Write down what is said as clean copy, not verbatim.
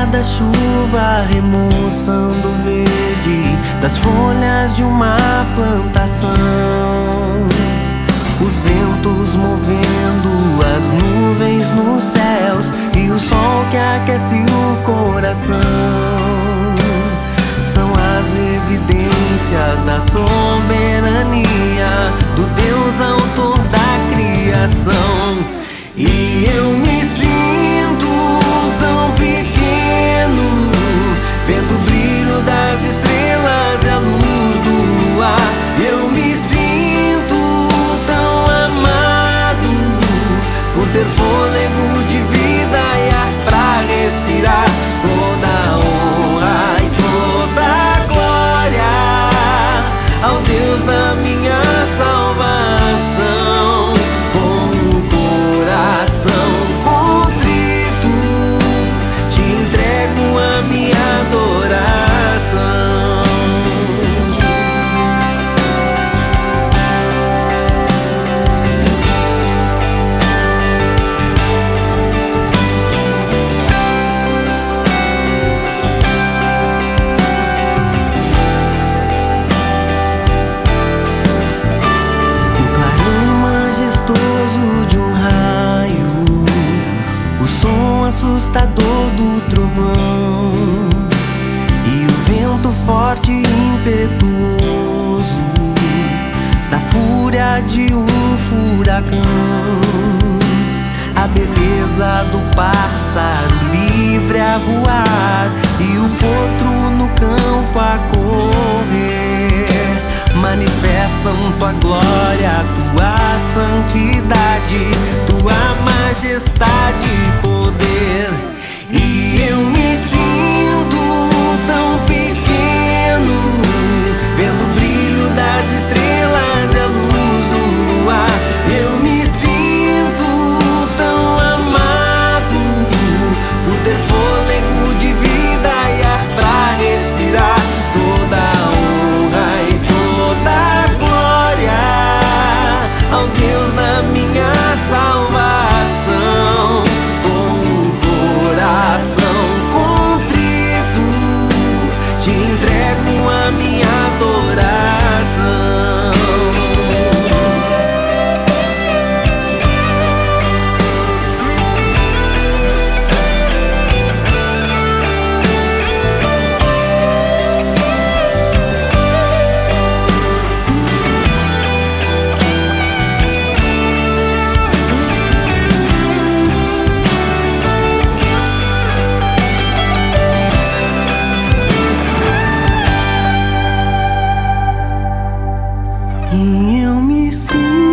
cada chuva remoçando o verde das folhas de uma plantação. Os ventos movendo as nuvens nos céus e o sol que aquece o coração. São as evidências da soberania do Deus autor da criação. E eu me sinto tão pequeno, vendo o brilho das estrelas e a luz do luar. Eu me sinto tão amado por ter fôlego de vida e ar pra respirar. Toda a honra e toda a glória ao Deus da minha salvação. Com o coração contrito, te entrego a minha adoração. Assustador do trovão e o vento forte e impetuoso da fúria de um furacão. A beleza do pássaro livre a voar e o potro no campo a correr manifestam tua glória, tua santidade, tua majestade e poder. E eu me sinto tão pequeno, vendo o brilho das estrelas e a luz do luar. Eu me sinto tão amado por ter fôlego de vida e ar pra respirar. Toda a honra e toda a glória ao Deus da minha salvação. Com o coração contrito, te entrego a minha adoração. E eu me sinto